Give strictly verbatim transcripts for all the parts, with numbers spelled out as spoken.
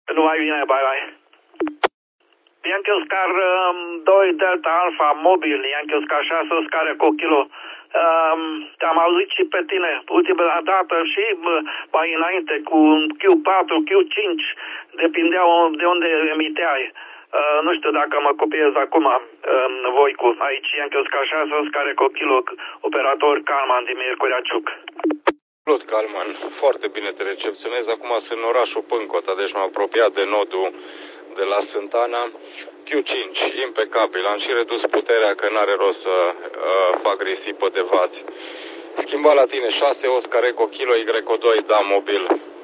Nu mai bine, bye bye. Yankee Oscar doi Delta Alpha mobil, Yankee Oscar șase Oscar cu kilo. Um, te-am auzit și pe tine ultima dată și mai înainte cu Q patru, Q cinci, depindea de unde emiteai. Uh, nu știu dacă mă copiez acum uh, voi cu aici Yankee Oscar șase Oscar cu kilo, operator Calman din Miercurea Ciuc. Salut, Calman. Foarte bine te recepționez. Acum sunt în orașul Pâncota, deci m-am apropiat de nodul de la Sântana. Q cinci, impecabil. Am și redus puterea că n-are rost să uh, fac risipă de vați. Schimba la tine șase Oscar Eco Kilo Y doi, da, mobil.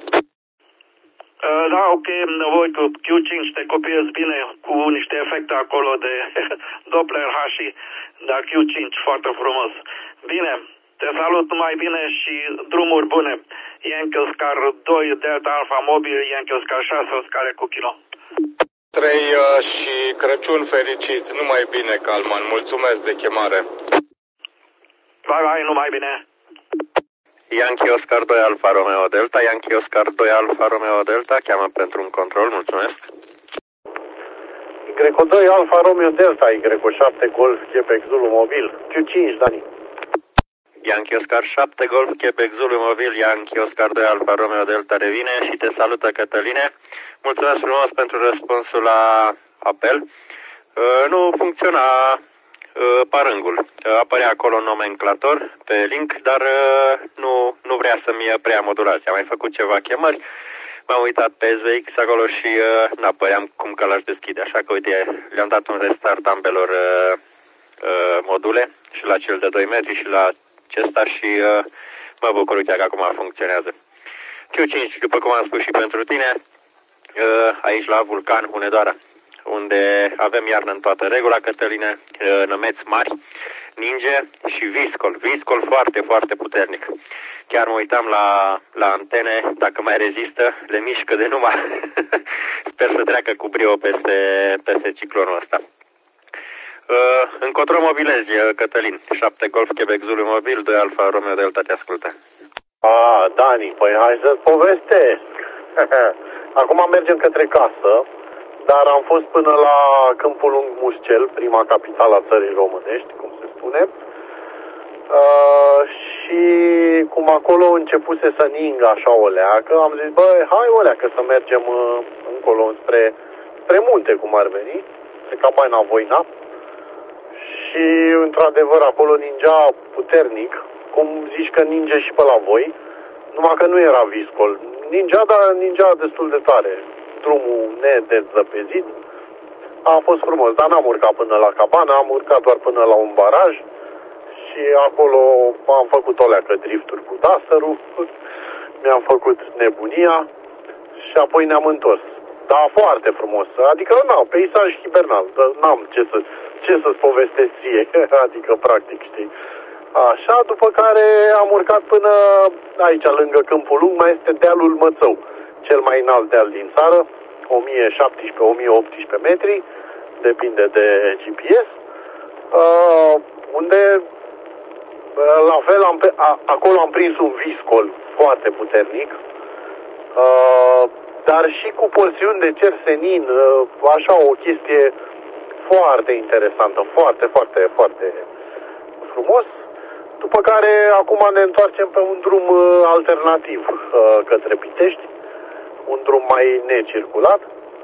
Uh, da, ok, voi cu Q cinci te copiezi bine cu niște efecte acolo de Doppler H I, dar Q cinci foarte frumos. Bine, te salut numai bine și drumuri bune. Yankee Oscar doi Delta Alpha mobil, Yankee Oscar șase Oscar cu kilo. trei uh, și Crăciun fericit. Numai bine, Calman. Mulțumesc de chemare. Bye bye, numai bine. Yankee Oscar doi Alfa Romeo Delta, Yankee Oscar doi Alfa Romeo Delta, cheamă pentru un control, mulțumesc. Y doi Alfa Romeo Delta, Y șapte Golf Quebec Zulu mobil, Q cinci, Dani. Yankee Oscar șapte Golf Quebec Zulu mobil, Yankee Oscar doi Alfa Romeo Delta revine și te salută, Cătăline. Mulțumesc frumos pentru răspunsul la apel. Uh, nu funcționa uh, parângul. Uh, apărea acolo nomenclator pe link, dar uh, nu, nu vrea să-mi preia modulația. Am mai făcut ceva chemări, m-am uitat pe S V X acolo și uh, n-apăream cum că l-aș deschide. Așa că, uite, le-am dat un restart ambelor uh, uh, module, și la cel de doi metri și la acesta, și uh, mă bucur, uite, că acum funcționează. Q cinci, după cum am spus și pentru tine, uh, aici la Vulcan, Hunedoara, unde avem iarnă în toată regula, Cătăline, uh, nămeți mari, ninge și viscol, viscol foarte, foarte puternic. Chiar mă uitam la, la antene, dacă mai rezistă, le mișcă de numai. Sper să treacă cu brio peste, peste ciclonul ăsta. Uh, încotro mobilezi, Cătălin, șapte Golf Quebec Zulu mobil, doi Alfa Romeo Delta, te ascultă. Ah, Dani, păi hai să-ți povestesc. Acum mergem către casă, dar am fost până la Câmpul Lung Mușcel, prima capitală a țării românești, cum se spune. Uh, și cum acolo începuse să ningă așa o leacă, am zis, băi, hai o leacă să mergem uh, încolo spre, spre munte, cum ar veni, spre Cabaina Voina. Și, într-adevăr, acolo ningea puternic, cum zici că ninge și pe la voi, numai că nu era viscol. Ningea, dar ningea destul de tare. Drumul nedezăpezit. A fost frumos, dar n-am urcat până la cabana, am urcat doar până la un baraj și acolo am făcut o leacă drifturi cu Duster-ul, mi-am făcut nebunia și apoi ne-am întors. Da, foarte frumos. Adică, nu, peisaj hibernal. N-am ce să... ce să-ți povestesc ție, adică practic, știi. Așa, după care am urcat până aici, lângă Câmpul Lung, mai este dealul Mățău, cel mai înalt deal din țară, o mie șaptesprezece - o mie optsprezece metri, depinde de G P S, uh, unde, uh, la fel, am, a, acolo am prins un viscol foarte puternic, uh, dar și cu porțiuni de cer senin, uh, așa o chestie foarte interesantă, foarte, foarte, foarte frumos. După care acum ne întoarcem pe un drum uh, alternativ uh, către Pitești, un drum mai necirculat,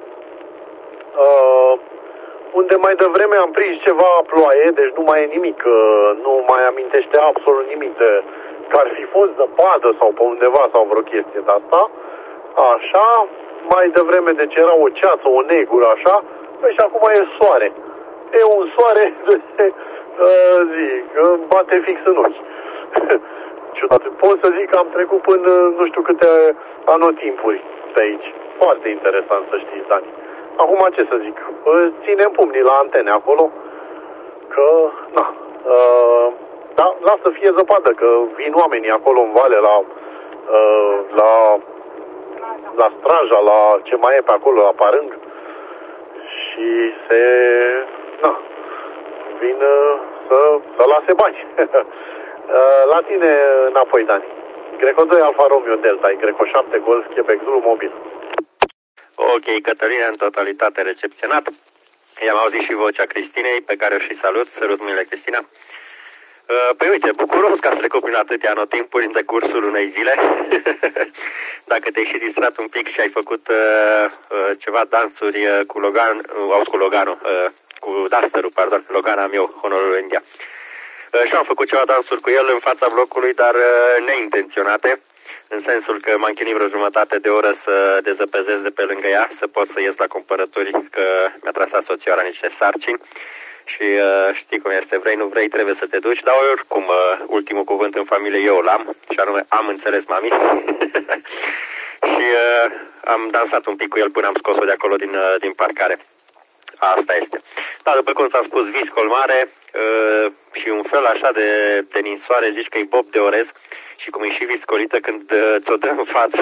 uh, unde mai devreme am prins ceva ploaie, deci nu mai e nimic, uh, nu mai amintește absolut nimic de că ar fi fost zăpadă sau pe undeva sau vreo chestie de asta. Așa, mai devreme, deci era o ceață, o negură așa, păi și acum e soare. E un soare, de, uh, zic, îmi bate fix în ochi. Ciudat. Pot să zic că am trecut până nu știu câte anotimpuri pe aici. Foarte interesant să știți, Dani. Acum ce să zic, ținem pumnii la antene acolo, că, na, uh, da, lasă să fie zăpadă, că vin oamenii acolo în vale la, uh, la, la Straja, la ce mai e pe acolo, la Parâng, și se, na, vin uh, să, să lase bani. La tine înapoi, Dani. Y doi Alfa Romeo Delta, Y șapte Golf Quebec Zulu mobil. Ok, Cătălina, în totalitate recepționat. I-am auzit și vocea Cristinei, pe care o și salut. Sărut mâinile, Cristina. Uh, păi uite, bucuros că ați trecut prin atâtea anotimpuri în decursul unei zile. Dacă te-ai și distrat un pic și ai făcut uh, uh, ceva dansuri uh, cu Logan, uh, auzi cu Loganul, uh, cu Dusterul, pardon, Logan am eu, Honorul India. Uh, și am făcut ceva dansuri cu el în fața blocului, dar uh, neintenționate, în sensul că m-am chinuit vreo jumătate de oră să dezăpezesc de pe lângă ea, să pot să ies la cumpărături, că mi-a trasat soțioara niște sarcini. Și uh, știi cum este, vrei, nu vrei, trebuie să te duci, dar oricum uh, ultimul cuvânt în familie eu l-am, și anume am înțeles, mami. Și uh, am dansat un pic cu el până am scos-o de acolo din, uh, din parcare. Asta este. Da, după cum ți-am spus, viscol mare uh, și un fel așa de, de ninsoare, zici că e bob de orez și cum e și viscolită când uh, ți-o dă în față,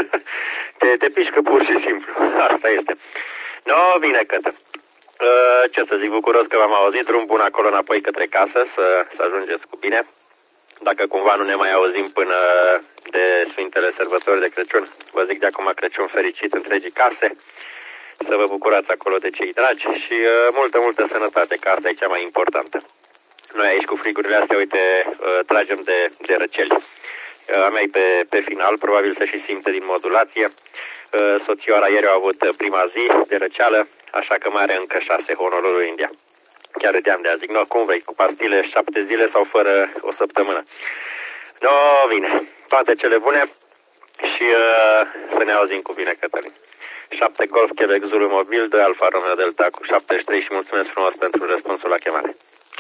te, te pișcă pur și simplu. Asta este. No, bine, Cătă. Uh, ce să zic, bucuros că v-am auzit, drum bun acolo înapoi către casă, să, să ajungeți cu bine. Dacă cumva nu ne mai auzim până de Sfintele Sărbători de Crăciun, vă zic de acum Crăciun fericit întregii case, să vă bucurați acolo de cei dragi și uh, multă, multă sănătate, că asta e cea mai importantă. Noi aici cu frigurile astea, uite, uh, tragem de, de răceli. Uh, a mea pe, pe final, probabil să și simte din modulație. Uh, soțioara ieri a avut prima zi de răceală, așa că mai are încă șase, Honorul India. Chiar râdeam de azi, zic, no, cum vrei, cu pastile șapte zile sau fără o săptămână? No, bine, toate cele bune și uh, să ne auzim cu bine, Cătălin. șapte Golf Quebec Zulu Mobil, doi Alfa Romeo Delta cu șaptezeci și trei și mulțumesc frumos pentru răspunsul la chemare.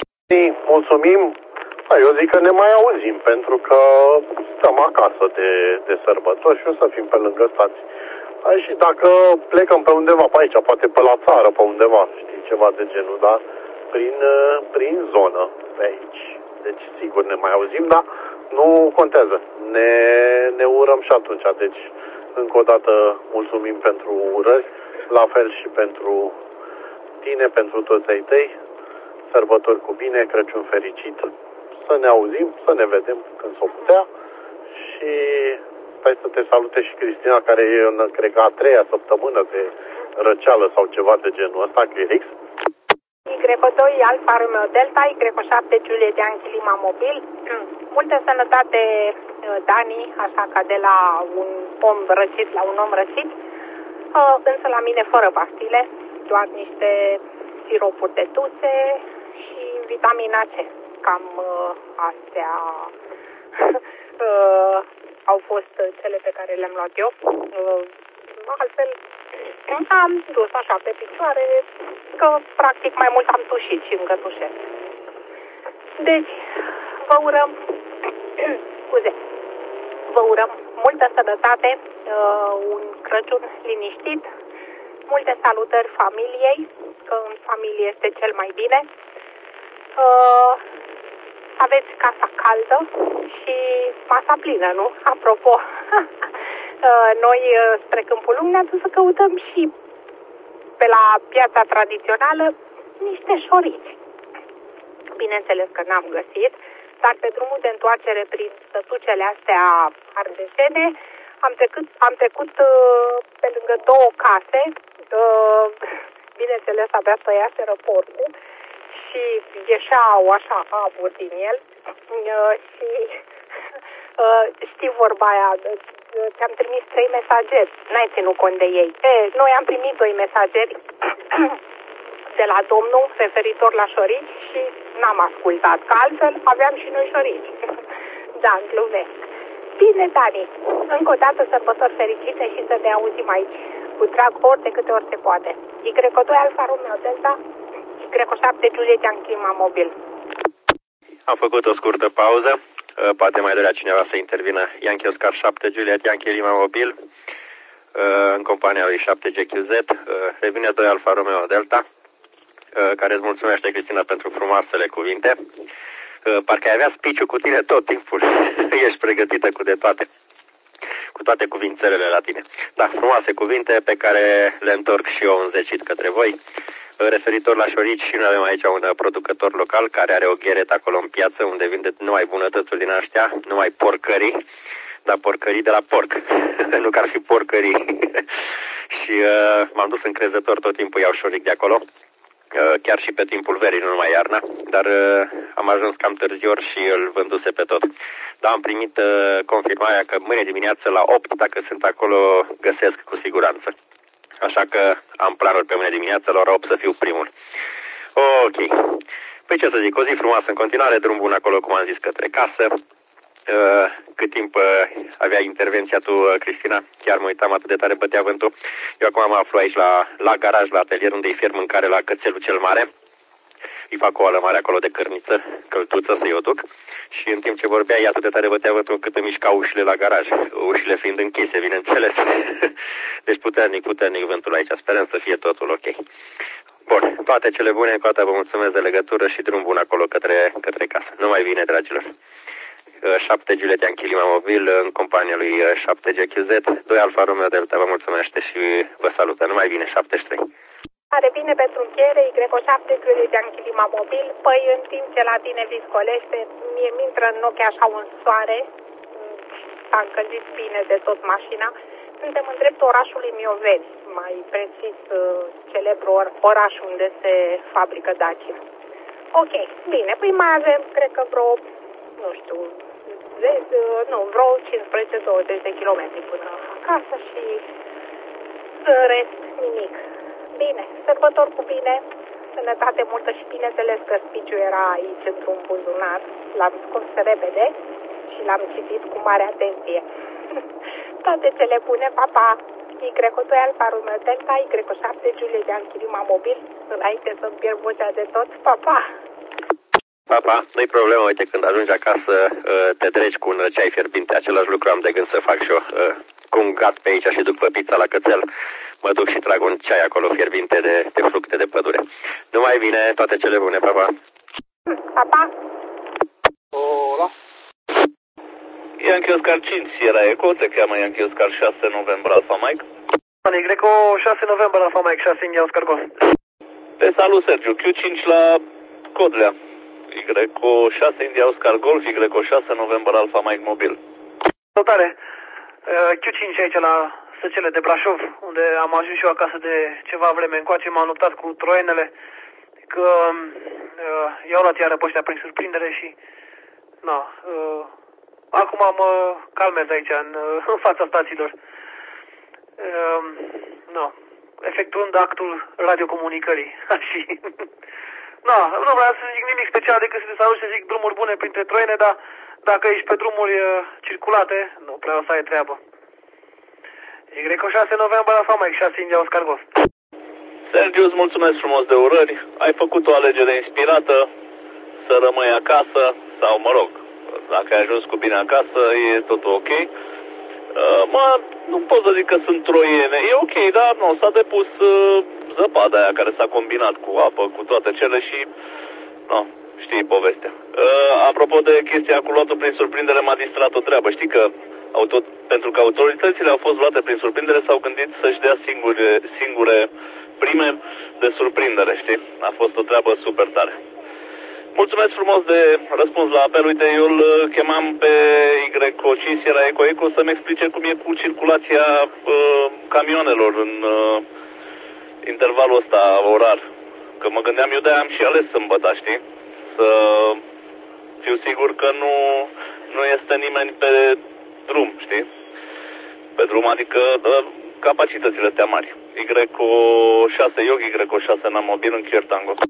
Mulțumim. Eu zic că ne mai auzim, pentru că stăm acasă de, de sărbători și o să fim pe lângă stați. Și dacă plecăm pe undeva pe aici, poate pe la țară, pe undeva, știi, ceva de genul, dar prin, prin zonă, pe aici. Deci, sigur, ne mai auzim, dar nu contează. Ne, ne urăm și atunci. Deci, încă o dată, mulțumim pentru urări, la fel și pentru tine, pentru toți ai tăi. Sărbători cu bine, Crăciun fericit, să ne auzim, să ne vedem când s-o putea și stai să te salute și Cristina, care e în, cred că, a treia săptămână de răceală sau ceva de genul ăsta, Crix. Y doi Alfa Romeo Delta, Y șapte Juliet Yankee Lima Mobil. Multă sănătate, Dani, așa ca de la un om răcit la un om răcit, însă la mine fără pastile, doar niște siropuri de tuse și vitamina C. Cam uh, astea uh, au fost cele pe care le-am luat eu. Uh, altfel am dus așa pe picioare, că practic mai mult am tușit și încă tușesc. Deci, vă urăm, scuze, vă urăm multă sănătate, uh, un Crăciun liniștit, multe salutări familiei, că în familie este cel mai bine. Uh, aveți casa caldă și masa plină, nu? Apropo, uh, noi uh, spre Câmpul Lung ne-am dus să căutăm și pe la piața tradițională niște șorici. Bineînțeles că n-am găsit, dar pe drumul de întoarcere prin sătucele astea ardeșene am trecut, am trecut uh, pe lângă două case. Uh, bineînțeles, abia tăiaseră porcul și ieșeau așa aburi din el uh, și uh, știi vorba aia, uh, ți-am trimis trei mesageri, n-ai ținut cont de ei. E, noi am primit doi mesageri de la domnul referitor la șorici și n-am ascultat, că altfel aveam și noi șorici. Da, glumesc. Bine, Dani, încă o dată sărbători fericite și să ne auzim aici cu drag ori de câte ori se poate. Y doi Alfa Romeo Delta, Y șapte Juliet Yankee Lima Mobil. Am făcut o scurtă pauză, poate mai dorea cineva să intervină. Yankee Oscar șapte Juliet Yankee Lima Mobil, în compania lui șapte G Q Z, revine doi Alfa Romeo Delta, care îți mulțumește, Cristina, pentru frumoasele cuvinte. Parcă ai avea speech-ul cu tine tot timpul. Ești pregătită cu de toate. Cu toate cuvințelele la tine. Da, frumoase cuvinte pe care le întorc și eu înzecit către voi. Referitor la șorici, și noi avem aici un producător local care are o gheretă acolo în piață unde vinde numai bunătățuri din aștia, numai porcării. Da, porcării de la porc. Nu că ar fi porcării. Și uh, m-am dus încrezător, tot timpul iau șoric de acolo. Uh, chiar și pe timpul verii, nu numai iarna. Dar uh, am ajuns cam târzior și îl vânduse pe tot. Dar am primit uh, confirmarea că mâine dimineață la opt, dacă sunt acolo, găsesc cu siguranță. Așa că am planul pe mâine dimineață la ora opt să fiu primul. Ok. Păi ce să zic, o zi frumoasă în continuare, drum bun acolo, cum am zis, către casă. Uh, cât timp uh, avea intervenția tu, uh, Cristina, chiar mă uitam, atât de tare bătea vântul. Eu acum mă aflu aici la, la garaj, la atelier, unde îi fier mâncare la cățelul cel mare. Îi fac o oală mare acolo de cărniță, căltuță, să-i o duc. Și în timp ce vorbea, ea atât de tare bătea vântul cât îmi mișca ușile la garaj. Ușile fiind închise, bineînțeles. Deci puternic, puternic vântul aici. Sperăm să fie totul ok. Bun, toate cele bune, cu toate vă mulțumesc de legătură și drum bun acolo către, către casă. Numai bine, dragilor. șapte Juliet Yankee Lima Mobil în compania lui șapte G Q Z, doi Alfa Romeo Delta, vă mulțumește și vă salută. Numai bine, șaptezeci și trei. Are bine pentru încheiere, Y șapte Juliet Yankee Lima Mobil. Păi în timp ce la tine viscolește, mie mi-intră în ochi așa un soare, s-a încălzit bine de tot mașina. Suntem în dreptul orașului Mioveni, mai precis celebru oraș unde se fabrică Dacia. Ok, bine, păi mai avem, cred că vreo, nu știu, zece, nu, vreo cincisprezece douăzeci de kilometri până acasă și în rest nimic. Bine, sărbători cu bine, sănătate multă și bineînțeles că spiciul era aici într-un buzunar, l-am scos repede și l-am citit cu mare atenție. Toate cele bune, papa, Y doi Alfa Romeo Delta, Y șapte Juliet Yankee Lima Mobil, înainte să-mi pierd vocea de tot, papa. Papa, nu-i problemă, uite, când ajungi acasă, te treci cu un ceai fierbinte, același lucru am de gând să fac și eu. Cu un gat pe aici și duc pe pizza la cățel, mă duc și trag un ceai acolo fierbinte de, de fructe de pădure. Numai bine, toate cele bune, papa. Papa. Hola. Yankee Oscar cinci, Sierra Eco, se cheamă Yankee Oscar șase November Alpha Mike. Y șase November Alpha Mike, șase India Oscar Golf. Te salut, Sergiu, Q cinci la Codlea. Y șase India Oscar Golf, Y șase November Alpha Mike Mobil. Salutare. Q cinci aici la Săcele de Brașov, unde am ajuns și eu acasă de ceva vreme încoace, m-am luptat cu troienele, că uh, i-au luat iară pe ăștia prin surprindere și na, uh, acum mă calmez aici în, în fața stațiilor. Uh, no, efectuând actul radiocomunicării. și na, nu vreau să zic nimic special decât să te salut și să zic drumuri bune printre troiene, dar dacă ești pe drumuri uh, circulate, nu prea o să ai treabă. Y șase November Alpha Mike, șase India Oscar Golf. Sergiu, îți mulțumesc frumos de urări. Ai făcut o alegere inspirată să rămâi acasă, sau mă rog, dacă ai ajuns cu bine acasă, e totul ok. Uh, mă, nu pot să zic că sunt troiene. E ok, dar nu, s-a depus uh, zăpada aia care s-a combinat cu apă, cu toate cele și... No, știi povestea. Uh, apropo de chestia cu luatul prin surprindere, m-a distrat o treabă. Știi că auto, pentru că autoritățile au fost luate prin surprindere, s-au gândit să-și dea singure, singure prime de surprindere, știi? A fost o treabă super tare. Mulțumesc frumos de răspuns la apel. Uite, eu îl chemam pe Y cinci Sierra Eco Eco să-mi explice cum e cu circulația uh, camionelor în uh, intervalul ăsta orar. Că mă gândeam, eu de-aia am și ales sâmbătă, știi? Să fiu sigur că nu, nu este nimeni pe drum, știi? Pe drum, adică uh, capacitățile astea mari. Y șase Yogi, Y șase Namobil în Chier Tango.